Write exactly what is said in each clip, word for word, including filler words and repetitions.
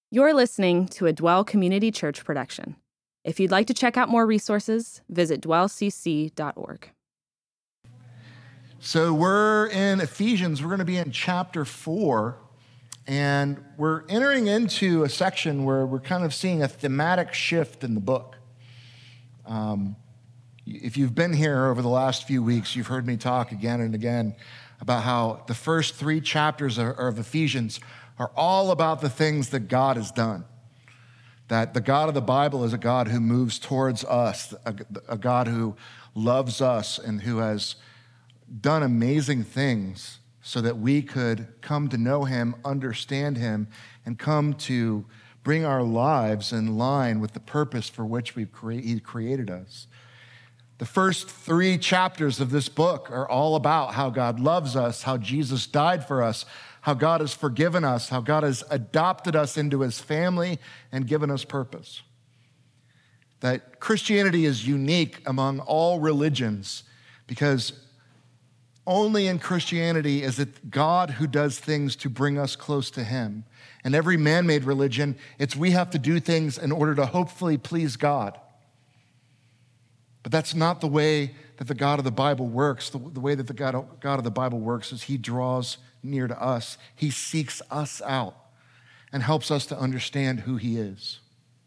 You're listening to a Dwell Community Church production. If you'd like to check out more resources, visit dwell c c dot org. So we're in Ephesians. We're going to be in chapter four, and we're entering into a section where we're kind of seeing a thematic shift in the book. Um, if you've been here over the last few weeks, you've heard me talk again and again about how the first three chapters of, of Ephesians are all about the things that God has done. That the God of the Bible is a God who moves towards us, a, a God who loves us and who has done amazing things so that we could come to know him, understand him, and come to bring our lives in line with the purpose for which we've cre- he created us. The first three chapters of this book are all about how God loves us, how Jesus died for us, how God has forgiven us, how God has adopted us into his family and given us purpose. That Christianity is unique among all religions because only in Christianity is it God who does things to bring us close to him. And every man-made religion, it's we have to do things in order to hopefully please God. But that's not the way that the God of the Bible works. The, the way that the God, God of the Bible works is he draws near to us. He seeks us out and helps us to understand who he is.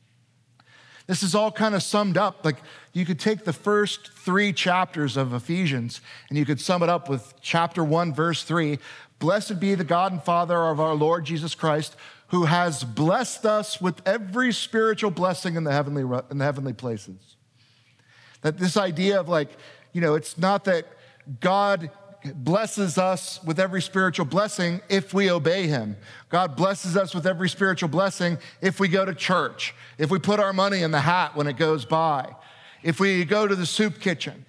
This is all kind of summed up. Like you could take the first three chapters of Ephesians and you could sum it up with chapter one, verse three. Blessed be the God and Father of our Lord Jesus Christ, who has blessed us with every spiritual blessing in the heavenly, in the heavenly places. That this idea of like, you know, it's not that God blesses us with every spiritual blessing if we obey him. God blesses us with every spiritual blessing if we go to church, if we put our money in the hat when it goes by, if we go to the soup kitchen.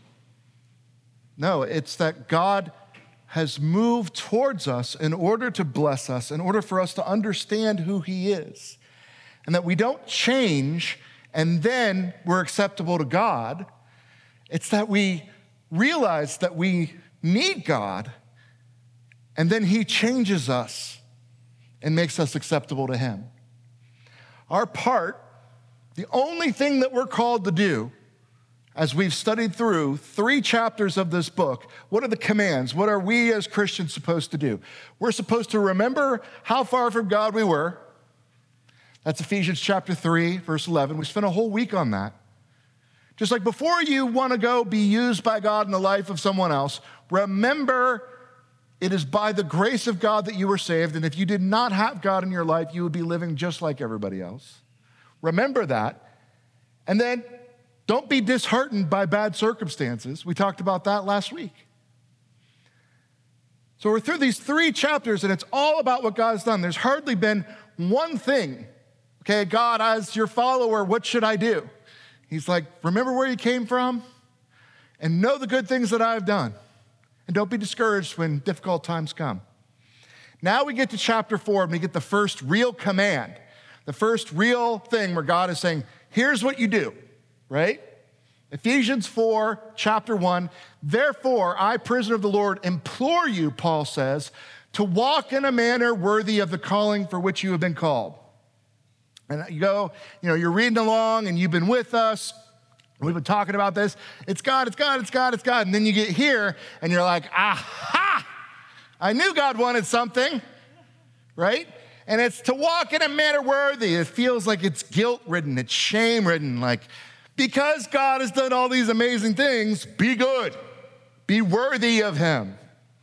No, it's that God has moved towards us in order to bless us, in order for us to understand who he is, and that we don't change and then we're acceptable to God. It's that we realize that we need God, and then he changes us and makes us acceptable to him. Our part, the only thing that we're called to do, as we've studied through three chapters of this book, what are the commands? What are we as Christians supposed to do? We're supposed to remember how far from God we were. That's Ephesians chapter three, verse eleven. We spent a whole week on that. Just like before you want to go be used by God in the life of someone else, remember it is by the grace of God that you were saved. And if you did not have God in your life, you would be living just like everybody else. Remember that. And then don't be disheartened by bad circumstances. We talked about that last week. So we're through these three chapters and it's all about what God's done. There's hardly been one thing. Okay, God, as your follower, what should I do? He's like, remember where you came from and know the good things that I've done. And don't be discouraged when difficult times come. Now we get to chapter four and we get the first real command, the first real thing where God is saying, here's what you do, right? Ephesians four, chapter one, therefore I, prisoner of the Lord, implore you, Paul says, to walk in a manner worthy of the calling for which you have been called. And you go, you know, you're reading along and you've been with us. We've been talking about this. It's God, it's God, it's God, it's God. And then you get here and you're like, aha, I knew God wanted something, right? And it's to walk in a manner worthy. It feels like it's guilt-ridden, it's shame-ridden. Like, because God has done all these amazing things, be good, be worthy of him.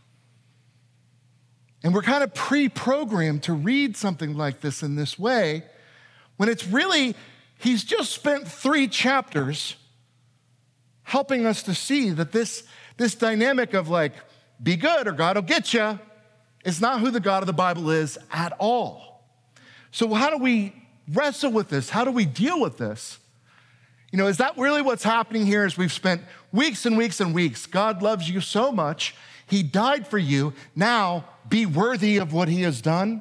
And we're kind of pre-programmed to read something like this in this way, when it's really, he's just spent three chapters helping us to see that this, this dynamic of like, be good or God will get you, is not who the God of the Bible is at all. So how do we wrestle with this? How do we deal with this? You know, is that really what's happening here as we've spent weeks and weeks and weeks? God loves you so much, he died for you, now be worthy of what he has done?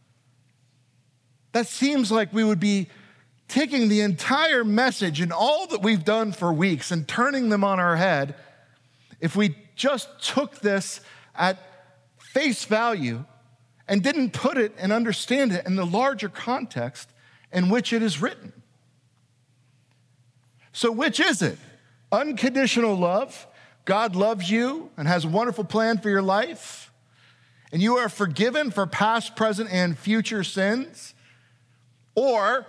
That seems like we would be taking the entire message and all that we've done for weeks and turning them on our head if we just took this at face value and didn't put it and understand it in the larger context in which it is written. So which is it? Unconditional love. God loves you and has a wonderful plan for your life, and you are forgiven for past, present, and future sins. Or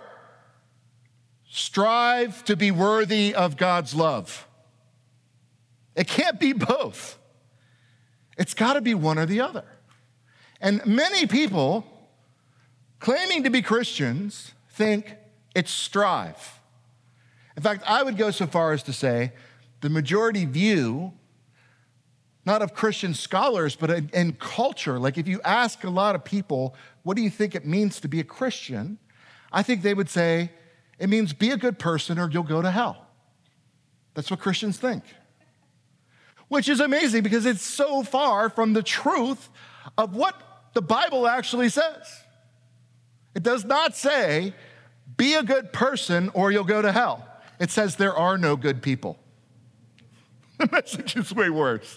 strive to be worthy of God's love. It can't be both. It's got to be one or the other. And many people claiming to be Christians think it's strive. In fact, I would go so far as to say the majority view, not of Christian scholars, but in, in culture, like if you ask a lot of people, what do you think it means to be a Christian? I think they would say, it means be a good person or you'll go to hell. That's what Christians think. Which is amazing because it's so far from the truth of what the Bible actually says. It does not say, be a good person or you'll go to hell. It says there are no good people. The message is way worse.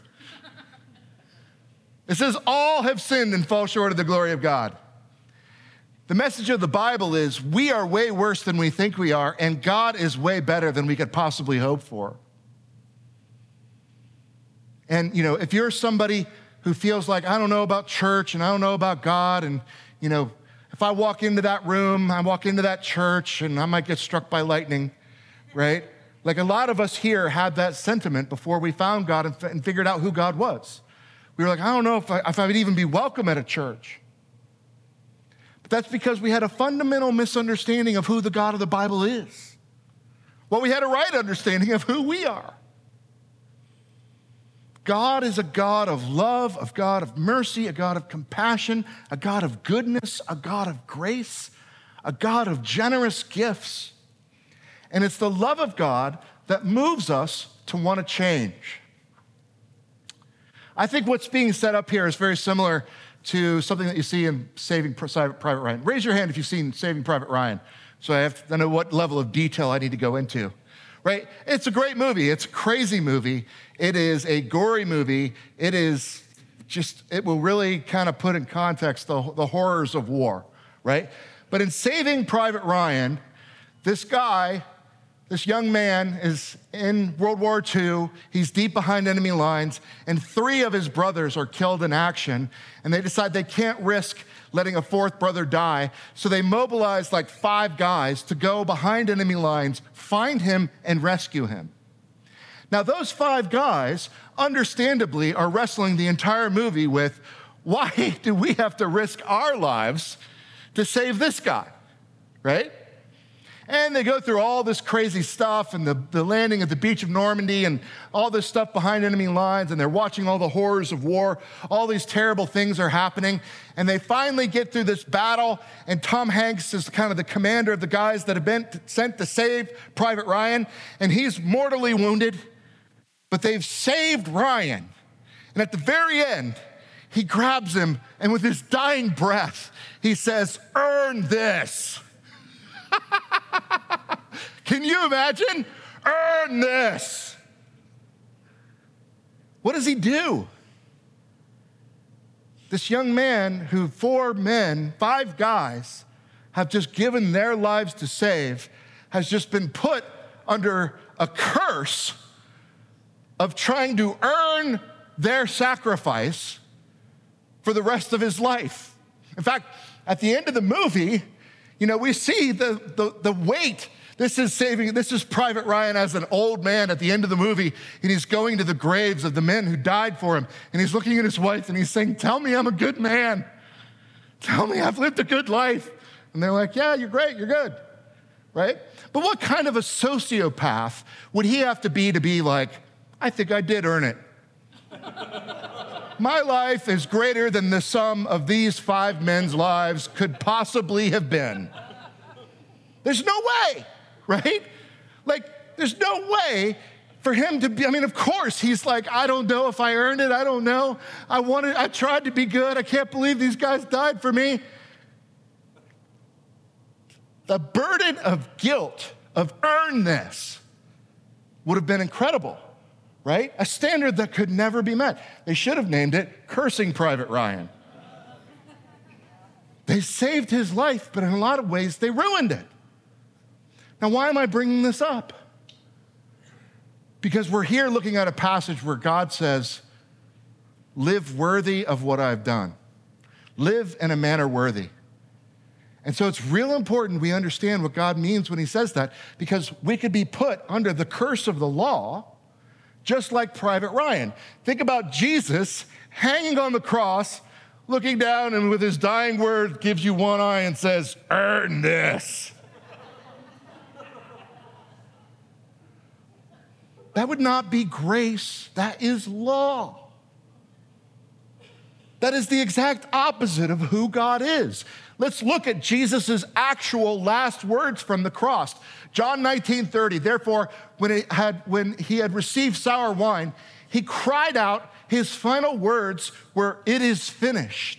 It says all have sinned and fall short of the glory of God. The message of the Bible is we are way worse than we think we are, and God is way better than we could possibly hope for. And, you know, if you're somebody who feels like, I don't know about church and I don't know about God, and, you know, if I walk into that room, I walk into that church and I might get struck by lightning, right? Like a lot of us here had that sentiment before we found God and, f- and figured out who God was. We were like, I don't know if I, if I would even be welcome at a church. But that's because we had a fundamental misunderstanding of who the God of the Bible is. Well, we had a right understanding of who we are. God is a God of love, a God of mercy, a God of compassion, a God of goodness, a God of grace, a God of generous gifts. And it's the love of God that moves us to want to change. I think what's being set up here is very similar to something that you see in Saving Private Ryan. Raise your hand if you've seen Saving Private Ryan, so I have to know what level of detail I need to go into. Right? It's a great movie. It's a crazy movie. It is a gory movie. It is just, it will really kind of put in context the, the horrors of war, right? But in Saving Private Ryan, this guy, this young man is in World War Two. He's deep behind enemy lines, and three of his brothers are killed in action, and they decide they can't risk letting a fourth brother die, so they mobilize like five guys to go behind enemy lines, find him, and rescue him. Now, those five guys, understandably, are wrestling the entire movie with, why do we have to risk our lives to save this guy, right? And they go through all this crazy stuff and the, the landing at the beach of Normandy and all this stuff behind enemy lines, and they're watching all the horrors of war. All these terrible things are happening. And they finally get through this battle, and Tom Hanks is kind of the commander of the guys that have been sent to save Private Ryan, and he's mortally wounded, but they've saved Ryan. And at the very end, he grabs him, and with his dying breath, he says, "Earn this." Can you imagine? Earn this. What does he do? This young man who four men, five guys, have just given their lives to save, has just been put under a curse of trying to earn their sacrifice for the rest of his life. In fact, at the end of the movie, you know, we see the, the, the weight. This is saving, this is Private Ryan as an old man at the end of the movie, and he's going to the graves of the men who died for him, and he's looking at his wife, and he's saying, "Tell me I'm a good man. Tell me I've lived a good life." And they're like, "Yeah, you're great, you're good," right? But what kind of a sociopath would he have to be to be like, "I think I did earn it. My life is greater than the sum of these five men's lives could possibly have been"? There's no way, right? Like, there's no way for him to be, I mean, of course, he's like, "I don't know if I earned it. I don't know. I wanted, I tried to be good. I can't believe these guys died for me." The burden of guilt of earn this would have been incredible. Right? A standard that could never be met. They should have named it Cursing Private Ryan. They saved his life, but in a lot of ways, they ruined it. Now, why am I bringing this up? Because we're here looking at a passage where God says, live worthy of what I've done. Live in a manner worthy. And so it's real important we understand what God means when he says that, because we could be put under the curse of the law, just like Private Ryan. Think about Jesus hanging on the cross, looking down, and with his dying word gives you one eye and says, earn this. That would not be grace. That is law. That is the exact opposite of who God is. Let's look at Jesus' actual last words from the cross. John nineteen thirty, therefore, when he had, when he had received sour wine, he cried out, his final words were, it is finished.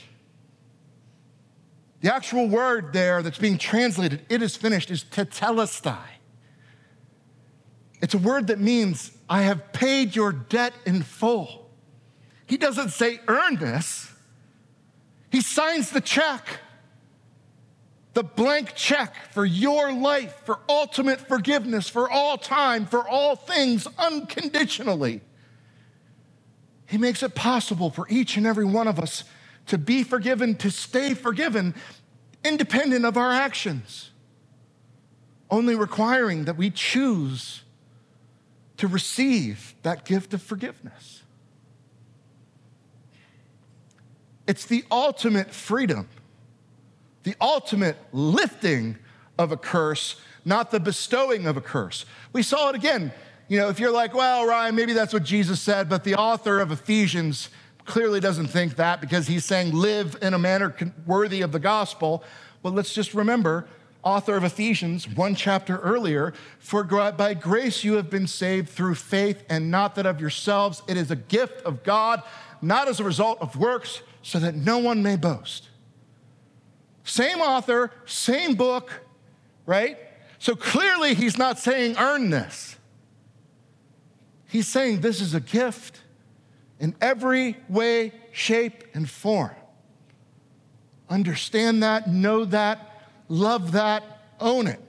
The actual word there that's being translated, it is finished, is tetelestai. It's a word that means, I have paid your debt in full. He doesn't say, earn this. He signs the check. The blank check for your life, for ultimate forgiveness, for all time, for all things, unconditionally. He makes it possible for each and every one of us to be forgiven, to stay forgiven, independent of our actions, only requiring that we choose to receive that gift of forgiveness. It's the ultimate freedom, the ultimate lifting of a curse, not the bestowing of a curse. We saw it again. You know, if you're like, well, Ryan, maybe that's what Jesus said, but the author of Ephesians clearly doesn't think that because he's saying live in a manner worthy of the gospel. Well, let's just remember, author of Ephesians, one chapter earlier, for by grace you have been saved through faith, and not that of yourselves. It is a gift of God, not as a result of works, so that no one may boast. Same author, same book, right? So clearly he's not saying earn this. He's saying this is a gift in every way, shape, and form. Understand that, know that, love that, own it.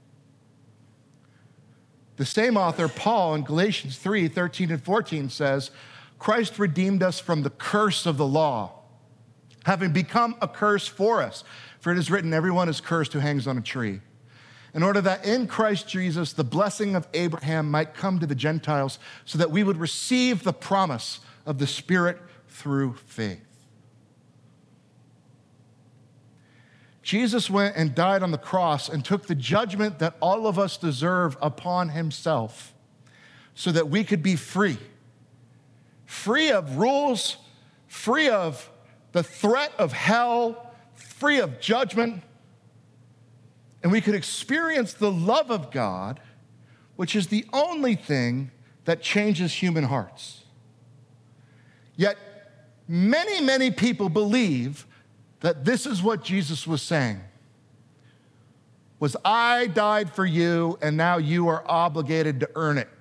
The same author, Paul, in Galatians three, thirteen and fourteen says, Christ redeemed us from the curse of the law, having become a curse for us. For it is written, everyone is cursed who hangs on a tree, in order that in Christ Jesus the blessing of Abraham might come to the Gentiles, so that we would receive the promise of the Spirit through faith. Jesus went and died on the cross and took the judgment that all of us deserve upon himself so that we could be free. Free of rules, free of the threat of hell, free of judgment, and we could experience the love of God, which is the only thing that changes human hearts. Yet, many, many people believe that this is what Jesus was saying, was I died for you, and now you are obligated to earn it.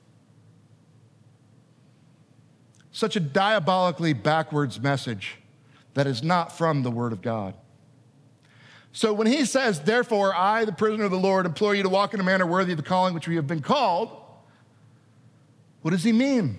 Such a diabolically backwards message that is not from the Word of God. So when he says, therefore, I, the prisoner of the Lord, implore you to walk in a manner worthy of the calling which we have been called, what does he mean?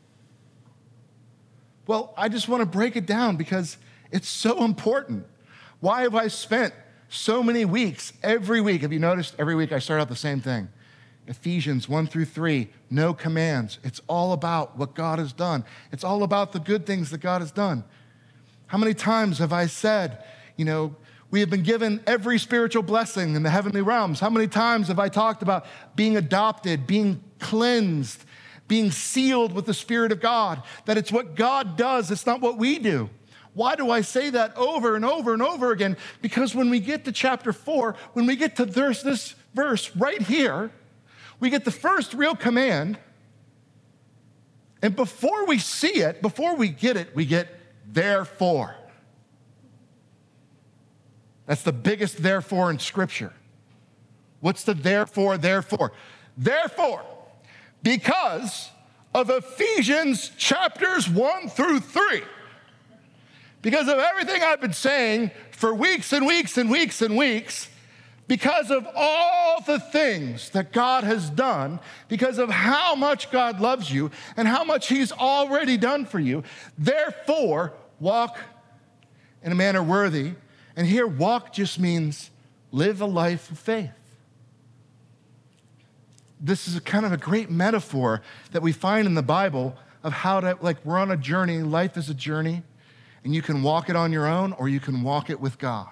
Well, I just want to break it down because it's so important. Why have I spent so many weeks, every week? Have you noticed? Every week I start out the same thing. Ephesians one through three, no commands. It's all about what God has done. It's all about the good things that God has done. How many times have I said, you know, we have been given every spiritual blessing in the heavenly realms? How many times have I talked about being adopted, being cleansed, being sealed with the Spirit of God? That it's what God does, it's not what we do. Why do I say that over and over and over again? Because when we get to chapter four, when we get to this, this verse right here, we get the first real command, and before we see it, before we get it, we get therefore. That's the biggest therefore in Scripture. What's the therefore, therefore? Therefore, because of Ephesians chapters one through three, because of everything I've been saying for weeks and weeks and weeks and weeks, because of all the things that God has done, because of how much God loves you and how much he's already done for you, therefore, walk in a manner worthy. And here, walk just means live a life of faith. This is a kind of a great metaphor that we find in the Bible of how to, like, we're on a journey. Life is a journey, and you can walk it on your own or you can walk it with God.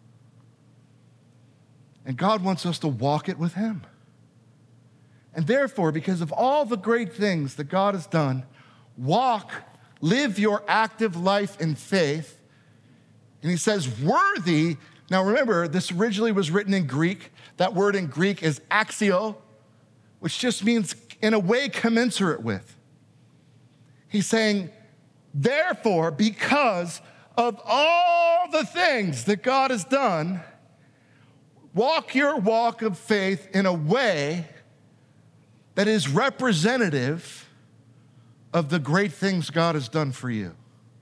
And God wants us to walk it with him. And therefore, because of all the great things that God has done, walk, live your active life in faith. And he says, worthy. Now remember, this originally was written in Greek. That word in Greek is axio, which just means in a way commensurate with. He's saying, therefore, because of all the things that God has done, walk your walk of faith in a way that is representative of the great things God has done for you.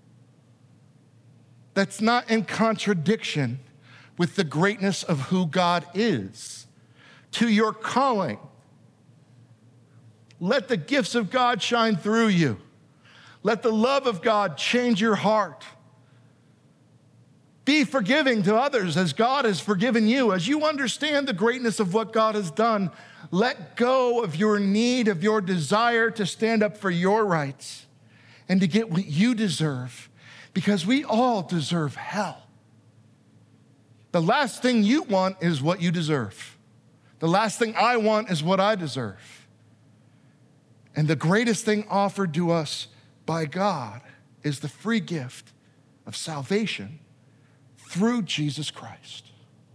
That's not in contradiction with the greatness of who God is. To your calling, let the gifts of God shine through you. Let the love of God change your heart. Be forgiving to others as God has forgiven you. As you understand the greatness of what God has done, let go of your need, of your desire to stand up for your rights and to get what you deserve, because we all deserve hell. The last thing you want is what you deserve. The last thing I want is what I deserve. And the greatest thing offered to us by God is the free gift of salvation through Jesus Christ.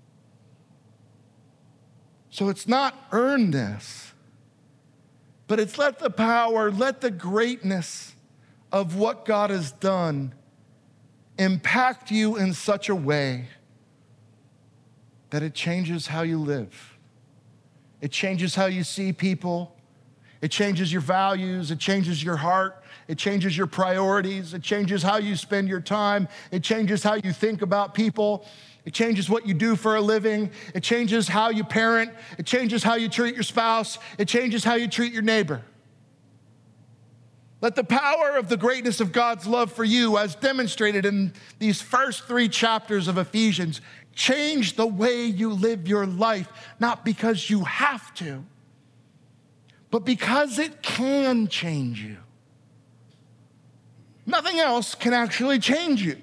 So it's not earn this, but it's let the power, let the greatness of what God has done impact you in such a way that it changes how you live. It changes how you see people. It changes your values. It changes your heart. It changes your priorities. It changes how you spend your time. It changes how you think about people. It changes what you do for a living. It changes how you parent. It changes how you treat your spouse. It changes how you treat your neighbor. Let the power of the greatness of God's love for you, as demonstrated in these first three chapters of Ephesians, change the way you live your life, not because you have to, but because it can change you. Nothing else can actually change you.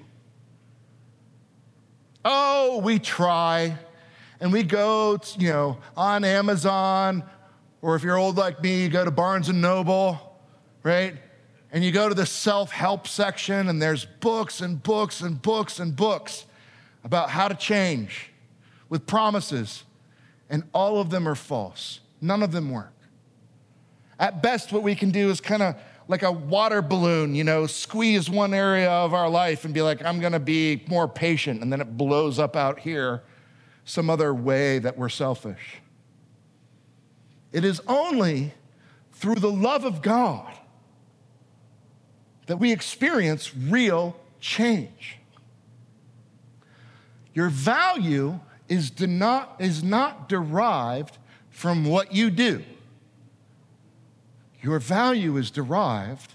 Oh, we try, and we go, you know, on Amazon, or if you're old like me, you go to Barnes and Noble, right? And you go to the self-help section, and there's books and books and books and books about how to change with promises, and all of them are false. None of them work. At best, what we can do is kind of like a water balloon, you know, squeeze one area of our life and be like, I'm gonna be more patient, and then it blows up out here some other way that we're selfish. It is only through the love of God that we experience real change. Your value is, de- not, is not derived from what you do. Your value is derived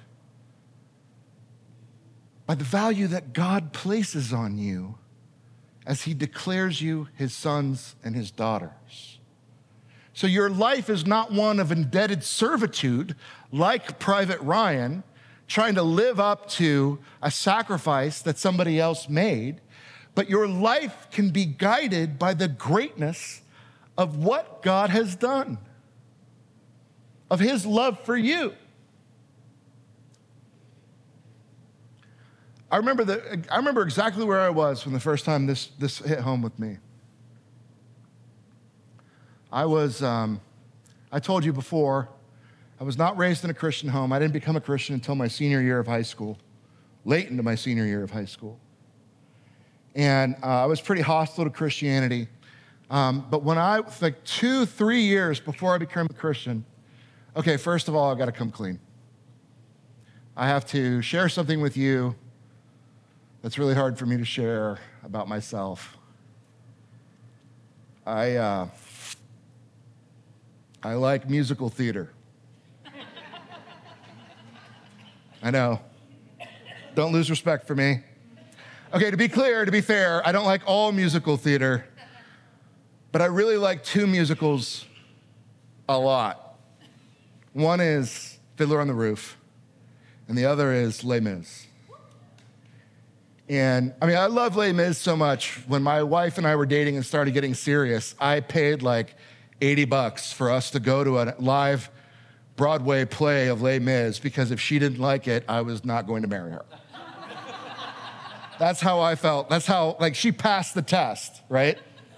by the value that God places on you as he declares you his sons and his daughters. So your life is not one of indebted servitude like Private Ryan, trying to live up to a sacrifice that somebody else made, but your life can be guided by the greatness of what God has done, of his love for you. I remember the, I remember exactly where I was when the first time this, this hit home with me. I was, um, I told you before, I was not raised in a Christian home. I didn't become a Christian until my senior year of high school, late into my senior year of high school. And uh, I was pretty hostile to Christianity. Um, but when I, like two, three years before I became a Christian, okay, first of all, I've got to come clean. I have to share something with you that's really hard for me to share about myself. I, uh, I like musical theater. I know. Don't lose respect for me. Okay, to be clear, to be fair, I don't like all musical theater, but I really like two musicals a lot. One is Fiddler on the Roof, and the other is Les Mis. And I mean, I love Les Mis so much. When my wife and I were dating and started getting serious, I paid like eighty bucks for us to go to a live Broadway play of Les Mis, because if she didn't like it, I was not going to marry her. That's how I felt. That's how, like, she passed the test, right?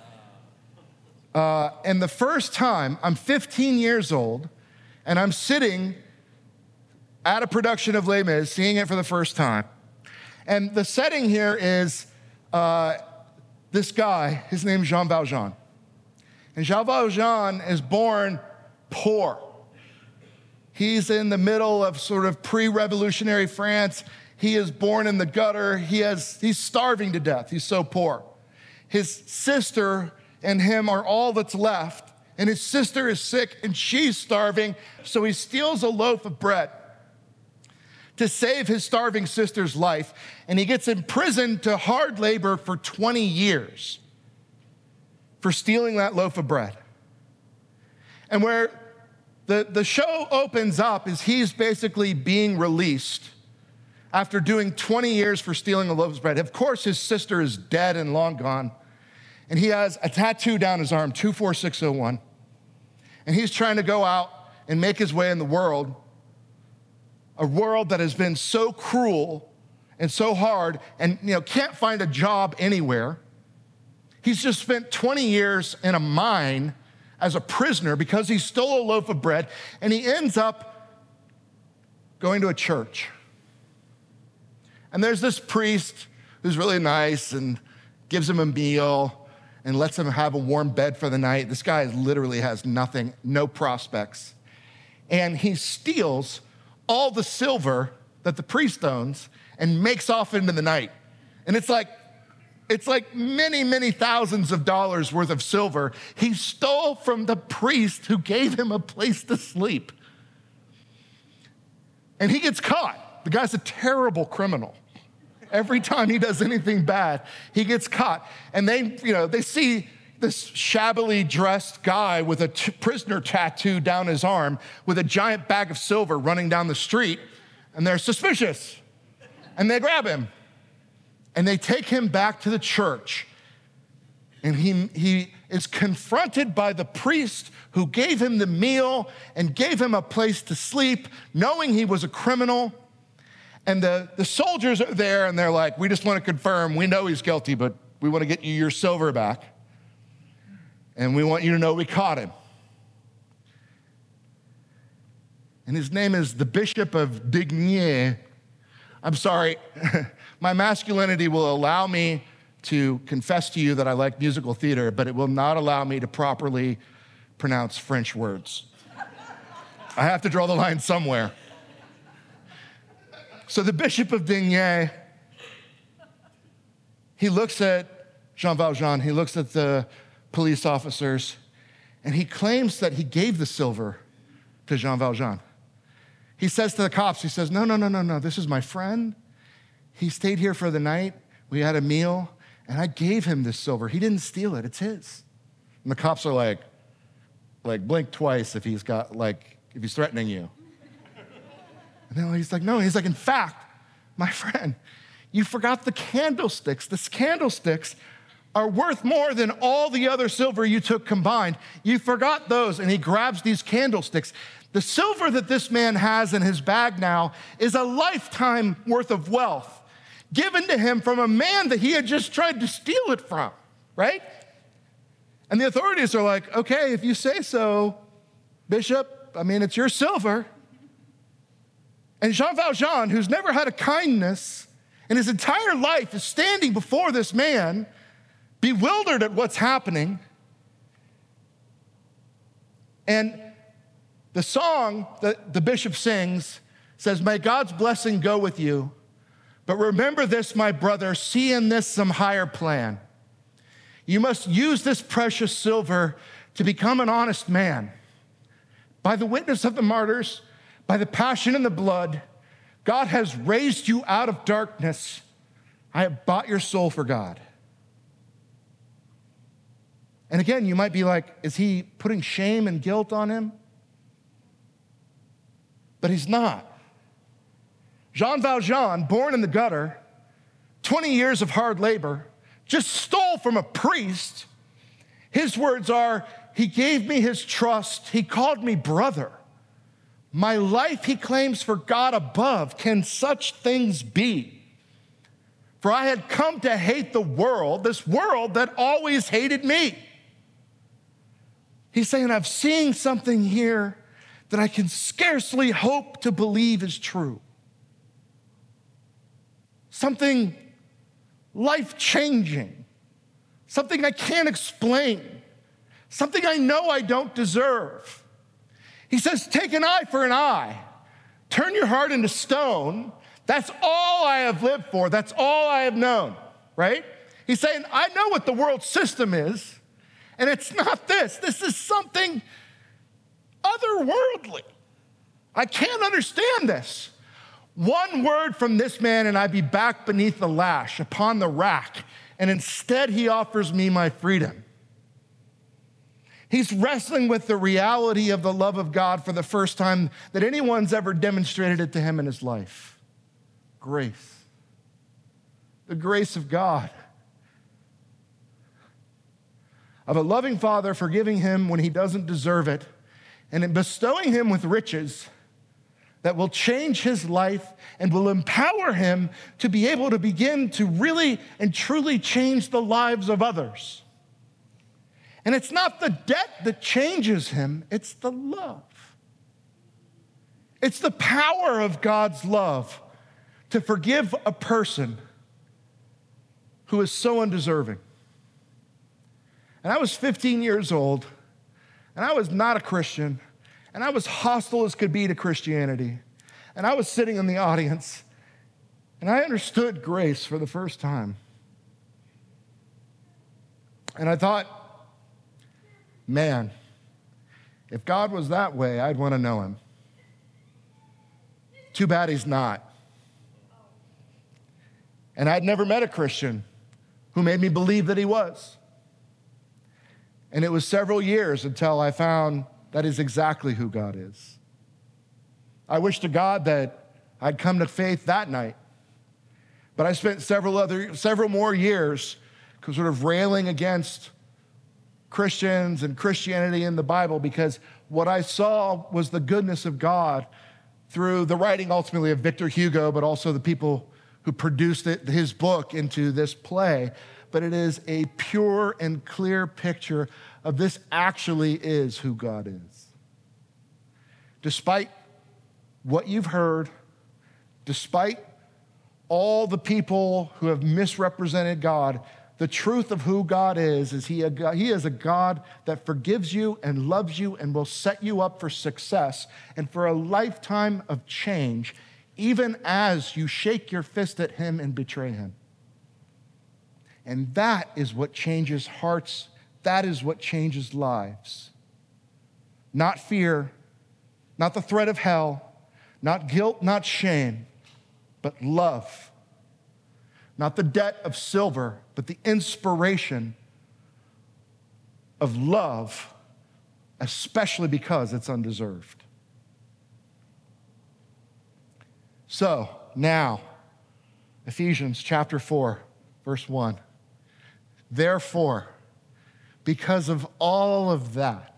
Uh, and the first time, I'm fifteen years old, and I'm sitting at a production of Les Mis, seeing it for the first time. And the setting here is uh, this guy, his name's Jean Valjean. And Jean Valjean is born poor. He's in the middle of sort of pre-revolutionary France. He is born in the gutter. He has, he's starving to death. He's so poor. His sister and him are all that's left. And his sister is sick and she's starving. So he steals a loaf of bread to save his starving sister's life. And he gets imprisoned to hard labor for twenty years for stealing that loaf of bread. And where the, the show opens up is he's basically being released after doing twenty years for stealing a loaf of bread. Of course, his sister is dead and long gone. And he has a tattoo down his arm, two four six oh one. And he's trying to go out and make his way in the world, a world that has been so cruel and so hard, and you know can't find a job anywhere. He's just spent twenty years in a mine as a prisoner because he stole a loaf of bread, and he ends up going to a church. And there's this priest who's really nice and gives him a meal and lets him have a warm bed for the night. This guy literally has nothing, no prospects. And he steals all the silver that the priest owns and makes off into the night. And it's like, it's like many, many thousands of dollars worth of silver he stole from the priest who gave him a place to sleep. And he gets caught. The guy's a terrible criminal. Every time he does anything bad, he gets caught. And they, you know, they see this shabbily dressed guy with a t- prisoner tattoo down his arm with a giant bag of silver running down the street, and they're suspicious. And they grab him. And they take him back to the church. And he, he is confronted by the priest who gave him the meal and gave him a place to sleep, knowing he was a criminal. And the, the soldiers are there, and they're like, we just want to confirm, we know he's guilty, but we want to get you your silver back. And we want you to know we caught him. And his name is the Bishop of Digne. I'm sorry, my masculinity will allow me to confess to you that I like musical theater, but it will not allow me to properly pronounce French words. I have to draw the line somewhere. So the Bishop of Digne, he looks at Jean Valjean, he looks at the police officers, and he claims that he gave the silver to Jean Valjean. He says to the cops, he says, no, no, no, no, no, this is my friend. He stayed here for the night. We had a meal, and I gave him this silver. He didn't steal it, it's his. And the cops are like, like blink twice if he's got, like, if he's threatening you. And then he's like, no, he's like, in fact, my friend, you forgot the candlesticks. The candlesticks are worth more than all the other silver you took combined. You forgot those. And he grabs these candlesticks. The silver that this man has in his bag now is a lifetime worth of wealth given to him from a man that he had just tried to steal it from, right? And the authorities are like, okay, if you say so, Bishop, I mean, it's your silver. And Jean Valjean, who's never had a kindness in his entire life, is standing before this man, bewildered at what's happening. And the song that the bishop sings says, may God's blessing go with you, But remember this, my brother, see in this some higher plan. You must use this precious silver to become an honest man. By the witness of the martyrs, by the passion and the blood, God has raised you out of darkness. I have bought your soul for God. And again, you might be like, is he putting shame and guilt on him? But he's not. Jean Valjean, born in the gutter, twenty years of hard labor, just stole from a priest. His words are, he gave me his trust. He called me brother. My life, he claims, for God above. Can such things be? For I had come to hate the world, this world that always hated me. He's saying, I'm seeing something here that I can scarcely hope to believe is true. Something life-changing, something I can't explain, something I know I don't deserve. He says, take an eye for an eye, turn your heart into stone. That's all I have lived for. That's all I have known, right? He's saying, I know what the world system is, and it's not this. This is something otherworldly. I can't understand this. One word from this man and I'd be back beneath the lash, upon the rack, and instead he offers me my freedom. He's wrestling with the reality of the love of God for the first time that anyone's ever demonstrated it to him in his life. Grace. The grace of God. Of a loving Father forgiving him when he doesn't deserve it, and in bestowing him with riches that will change his life and will empower him to be able to begin to really and truly change the lives of others. And it's not the debt that changes him, it's the love. It's the power of God's love to forgive a person who is so undeserving. And I was fifteen years old, and I was not a Christian, and I was hostile as could be to Christianity. And I was sitting in the audience, and I understood grace for the first time. And I thought, man, if God was that way, I'd want to know him. Too bad he's not. And I'd never met a Christian who made me believe that he was. And it was several years until I found that is exactly who God is. I wish to God that I'd come to faith that night. But I spent several other, several more years sort of railing against Christians and Christianity in the Bible, because what I saw was the goodness of God through the writing ultimately of Victor Hugo, but also the people who produced it, his book into this play. But it is a pure and clear picture of this actually is who God is. Despite what you've heard, despite all the people who have misrepresented God, the truth of who God is, is he, a God, he is a God that forgives you and loves you and will set you up for success and for a lifetime of change, even as you shake your fist at him and betray him. And that is what changes hearts. That is what changes lives. Not fear, not the threat of hell, not guilt, not shame, but love. Not the debt of silver, but the inspiration of love, especially because it's undeserved. So now, Ephesians chapter four, verse one. Therefore, because of all of that,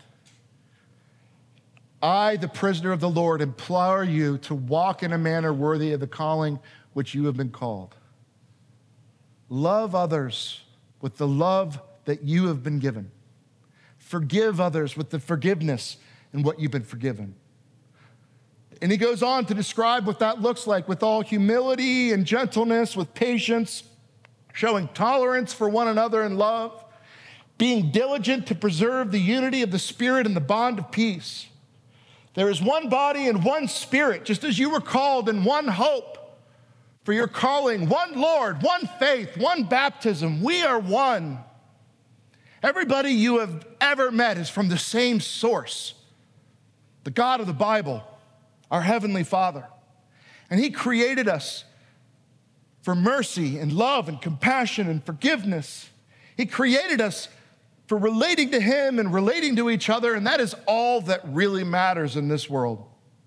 I, the prisoner of the Lord, implore you to walk in a manner worthy of the calling which you have been called. Love others with the love that you have been given. Forgive others with the forgiveness and what you've been forgiven. And he goes on to describe what that looks like with all humility and gentleness, with patience, showing tolerance for one another in love, being diligent to preserve the unity of the Spirit and the bond of peace. There is one body and one Spirit, just as you were called in one hope for your calling, one Lord, one faith, one baptism. We are one. Everybody you have ever met is from the same source, the God of the Bible, our Heavenly Father. And He created us for mercy and love and compassion and forgiveness. He created us for relating to Him and relating to each other, and that is all that really matters in this world.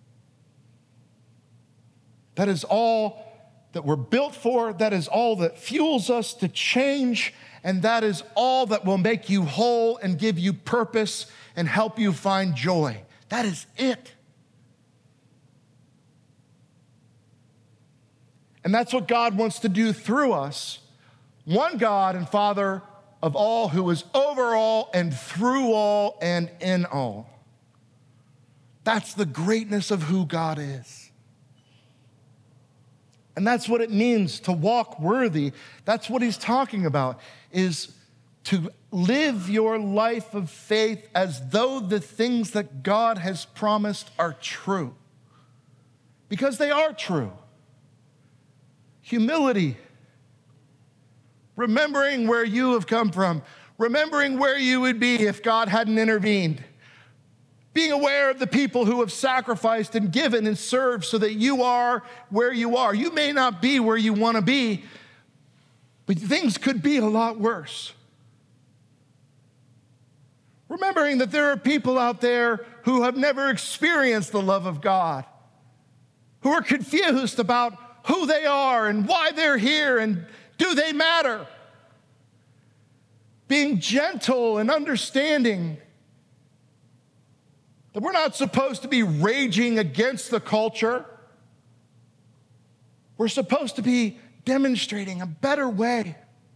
That is all that we're built for. That is all that fuels us to change, and that is all that will make you whole and give you purpose and help you find joy. That is it. And that's what God wants to do through us. One God and Father of all, who is over all and through all and in all. That's the greatness of who God is. And that's what it means to walk worthy. That's what He's talking about, is to live your life of faith as though the things that God has promised are true. Because they are true. Humility, remembering where you have come from, remembering where you would be if God hadn't intervened, being aware of the people who have sacrificed and given and served so that you are where you are. You may not be where you want to be, but things could be a lot worse. Remembering that there are people out there who have never experienced the love of God, who are confused about who they are and why they're here and do they matter. Being gentle and understanding that we're not supposed to be raging against the culture. We're supposed to be demonstrating a better way.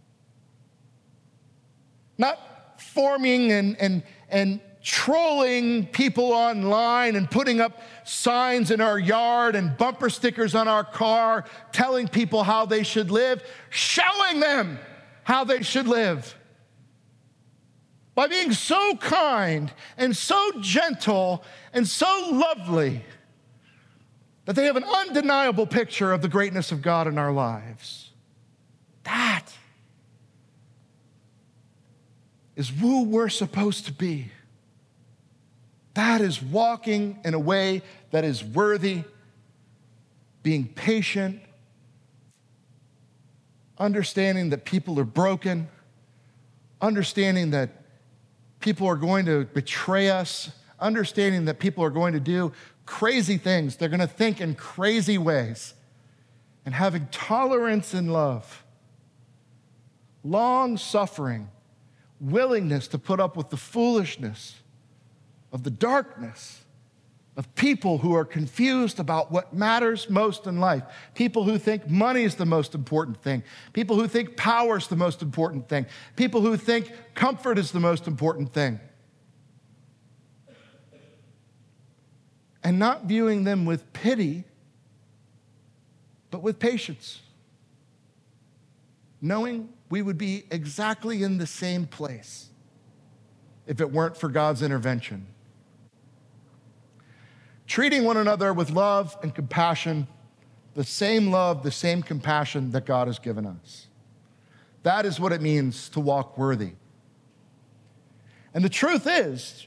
Not forming and, and, and trolling people online and putting up signs in our yard and bumper stickers on our car telling people how they should live, showing them how they should live. By being so kind and so gentle and so lovely that they have an undeniable picture of the greatness of God in our lives. That is who we're supposed to be. That is walking in a way that is worthy, being patient, understanding that people are broken, understanding that people are going to betray us, understanding that people are going to do crazy things. They're going to think in crazy ways. And having tolerance and love, long-suffering, willingness to put up with the foolishness of the darkness of people who are confused about what matters most in life. People who think money is the most important thing. People who think power is the most important thing. People who think comfort is the most important thing. And not viewing them with pity, but with patience. Knowing we would be exactly in the same place if it weren't for God's intervention. Treating one another with love and compassion, the same love, the same compassion that God has given us. That is what it means to walk worthy. And the truth is,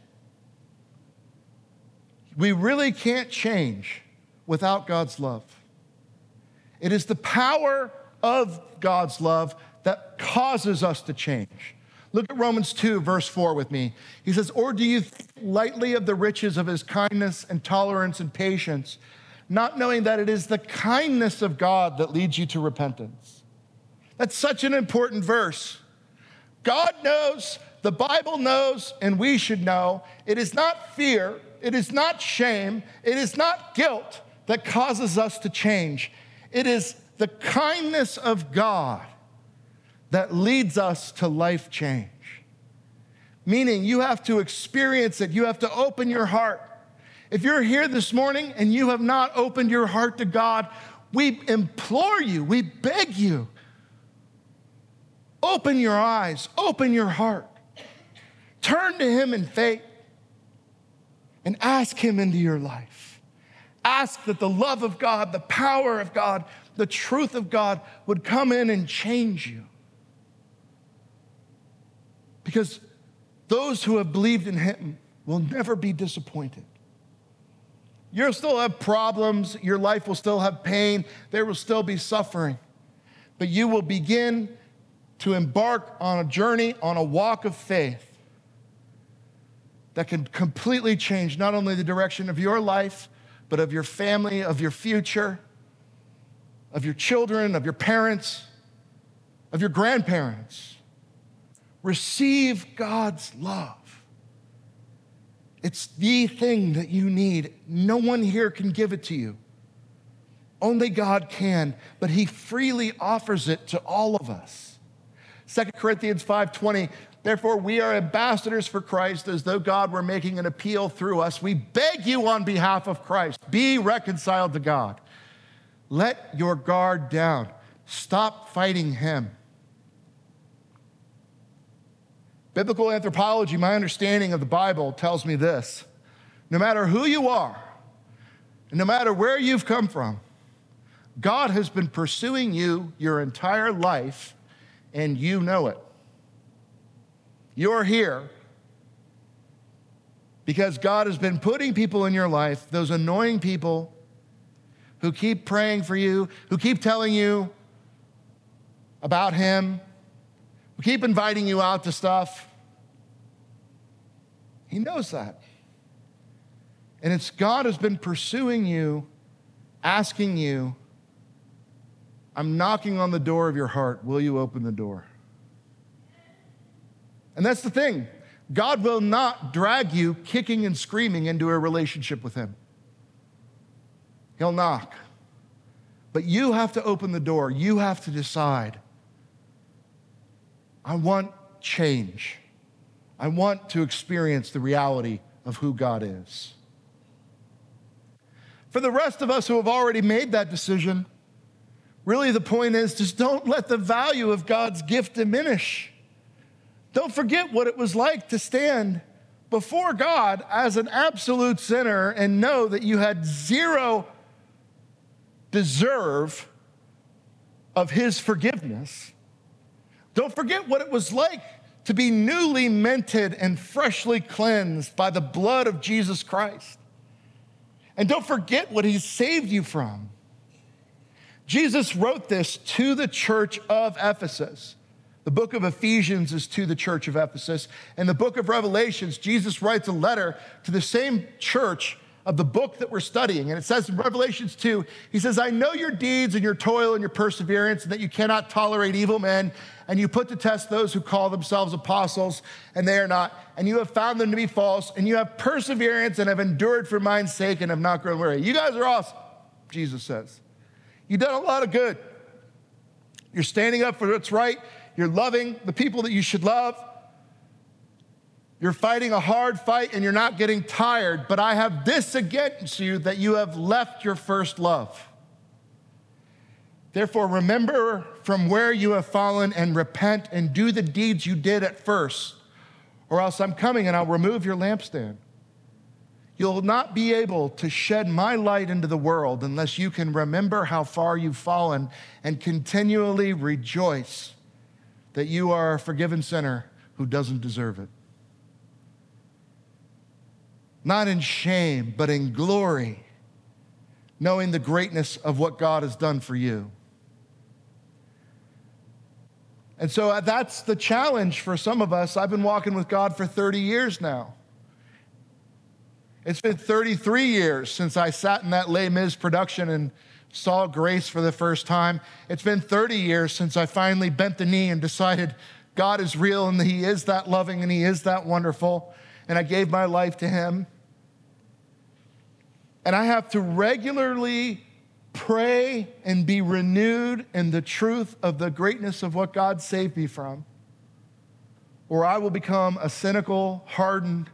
we really can't change without God's love. It is the power of God's love that causes us to change. Look at Romans two, verse four with me. He says, or do you think lightly of the riches of His kindness and tolerance and patience, not knowing that it is the kindness of God that leads you to repentance? That's such an important verse. God knows, the Bible knows, and we should know, it is not fear, it is not shame, it is not guilt that causes us to change. It is the kindness of God that leads us to life change. Meaning you have to experience it. You have to open your heart. If you're here this morning and you have not opened your heart to God, we implore you, we beg you, open your eyes, open your heart. Turn to Him in faith and ask Him into your life. Ask that the love of God, the power of God, the truth of God would come in and change you. Because those who have believed in him will never be disappointed. You'll still have problems. Your life will still have pain. There will still be suffering. But you will begin to embark on a journey, on a walk of faith that can completely change not only the direction of your life, but of your family, of your future, of your children, of your parents, of your grandparents. Receive God's love. It's the thing that you need. No one here can give it to you. Only God can, but he freely offers it to all of us. Second Corinthians five twenty, therefore we are ambassadors for Christ, as though God were making an appeal through us. We beg you on behalf of Christ, be reconciled to God. Let your guard down. Stop fighting him. Biblical anthropology, my understanding of the Bible, tells me this. No matter who you are, and no matter where you've come from, God has been pursuing you your entire life, and you know it. You're here because God has been putting people in your life, those annoying people who keep praying for you, who keep telling you about him, who keep inviting you out to stuff. He knows that. And it's God has been pursuing you, asking you, I'm knocking on the door of your heart. Will you open the door? And that's the thing. God will not drag you kicking and screaming into a relationship with him. He'll knock. But you have to open the door. You have to decide, I want change. I want to experience the reality of who God is. For the rest of us who have already made that decision, really the point is just don't let the value of God's gift diminish. Don't forget what it was like to stand before God as an absolute sinner and know that you had zero deserve of his forgiveness. Don't forget what it was like to be newly minted and freshly cleansed by the blood of Jesus Christ. And don't forget what he saved you from. Jesus wrote this to the church of Ephesus. The book of Ephesians is to the church of Ephesus. And the book of Revelations, Jesus writes a letter to the same church of the book that we're studying. And it says in Revelations two, he says, I know your deeds and your toil and your perseverance, and that you cannot tolerate evil men, and you put to test those who call themselves apostles, and they are not, and you have found them to be false, and you have perseverance and have endured for my sake and have not grown weary. You guys are awesome, Jesus says. You've done a lot of good. You're standing up for what's right. You're loving the people that you should love. You're fighting a hard fight and you're not getting tired, but I have this against you, that you have left your first love. Therefore, remember from where you have fallen and repent and do the deeds you did at first, or else I'm coming and I'll remove your lampstand. You'll not be able to shed my light into the world unless you can remember how far you've fallen and continually rejoice that you are a forgiven sinner who doesn't deserve it. Not in shame, but in glory, knowing the greatness of what God has done for you. And so that's the challenge for some of us. I've been walking with God for thirty years now. It's been thirty-three years since I sat in that Les Mis production and saw grace for the first time. It's been thirty years since I finally bent the knee and decided God is real and he is that loving and he is that wonderful. And I gave my life to him. And I have to regularly pray and be renewed in the truth of the greatness of what God saved me from, or I will become a cynical, hardened,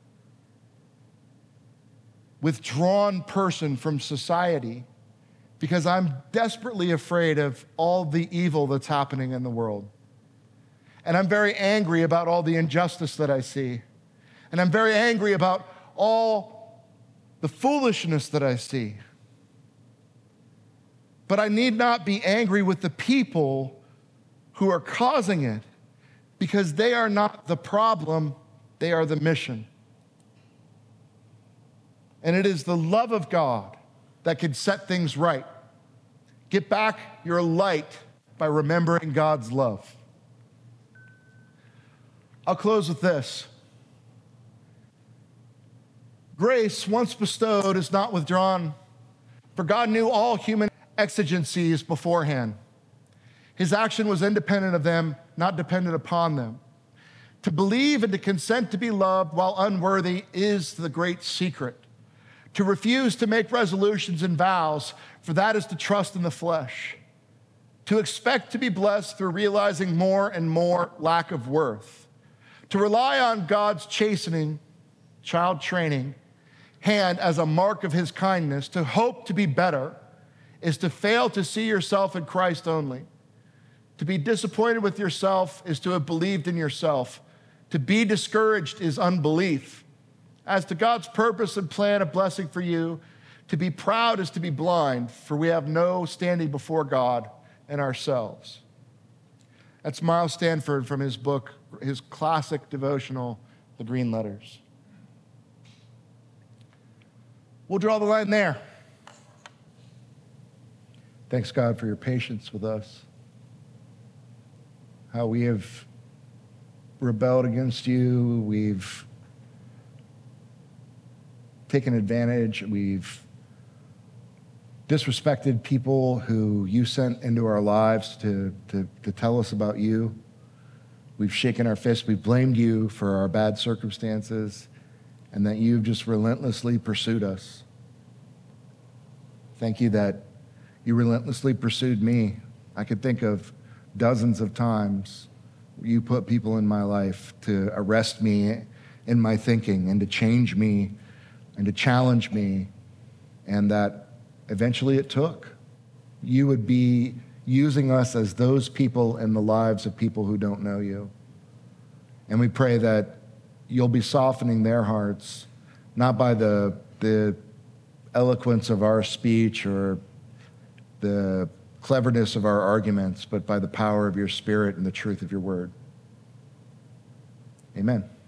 withdrawn person from society because I'm desperately afraid of all the evil that's happening in the world. And I'm very angry about all the injustice that I see. And I'm very angry about all the foolishness that I see. but I need not be angry with the people who are causing it, because they are not the problem, they are the mission. And it is the love of God that can set things right. Get back your light by remembering God's love. I'll close with this. Grace, once bestowed, is not withdrawn, for God knew all human exigencies beforehand. His action was independent of them, not dependent upon them. To believe and to consent to be loved while unworthy is the great secret. To refuse to make resolutions and vows, for that is to trust in the flesh. To expect to be blessed through realizing more and more lack of worth. To rely on God's chastening, child training, hand as a mark of his kindness, to hope to be better, is to fail to see yourself in Christ only. To be disappointed with yourself is to have believed in yourself. To be discouraged is unbelief. As to God's purpose and plan of blessing for you, to be proud is to be blind, for we have no standing before God and ourselves. That's Miles Stanford from his book, his classic devotional, The Green Letters. We'll draw the line there. Thanks, God, for your patience with us. How we have rebelled against you, we've taken advantage, we've disrespected people who you sent into our lives to, to, to tell us about you. We've shaken our fists, we've blamed you for our bad circumstances, and that you've just relentlessly pursued us. Thank you that you relentlessly pursued me. I could think of dozens of times you put people in my life to arrest me in my thinking and to change me and to challenge me, and that eventually it took. You would be using us as those people in the lives of people who don't know you. And we pray that you'll be softening their hearts, not by the, the eloquence of our speech or the cleverness of our arguments, but by the power of your Spirit and the truth of your word. Amen.